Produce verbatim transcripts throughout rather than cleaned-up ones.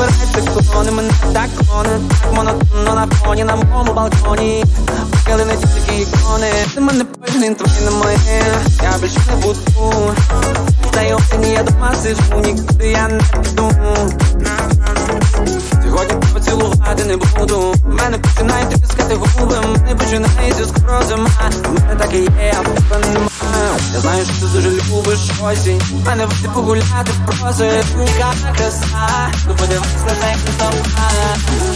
збирають циклони, мене так коне, так монотонно на фоні, на моєму балконі. Покили не тільки ікони, ти мене пильний, твої не моє, я більше не буду. Та осені я дома сиджу, нікуди я не піду. Сьогодні поцілувати не буду. Мене починають тискати губи, мене починають скоро зима. Мене так і є, а в тебе нема. Я знаю, що ти дуже любиш осінь. Мене вийти погуляти просто, яка краса. Ну подивись на це, як ти сама.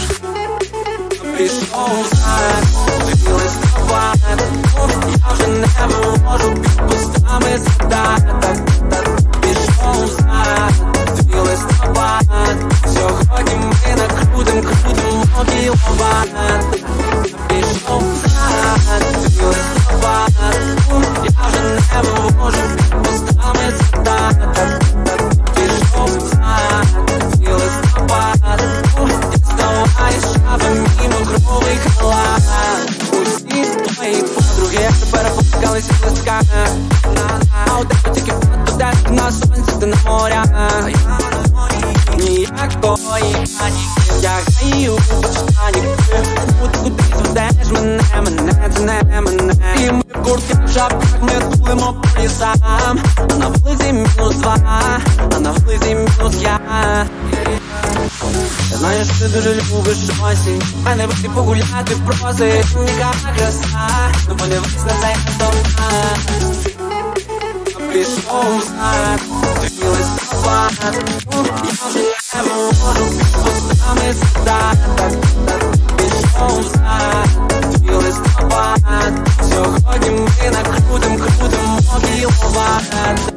Пішов знак, тобі листопад. Я вже не виложу під пустами згадати. Пішов знак, тобі листопад. Сьогодні ми накрутим, крутим кіловат. Пішов знак, тобі листопад. Я вже не виложу під пустами згадати. Пішов знак, тобі листопад. Діставай шаби мій мокровий халат. Усі твої подруги, як тепер попускалися в листках. А у тебе тільки фото, де ти на сонці, ти на морях. Ніякої паніки, вдягаю штаніки. Куди зведеш мене, мене, це не мене. І ми в куртках, в шапках, ми тулимо по лісам. А на вулиці мінус два, а на вулиці мінус я. Я знаю, що ти дуже любиш осінь. Мене вийти погуляти просить, яка краса. Ну подивись на цей листопад. Пішов знак, тобі листопад. Я вже не виложу під пустами згадати. Пішов знак, тобі листопад. Сьогодні ми накрутим, крутим кіловат.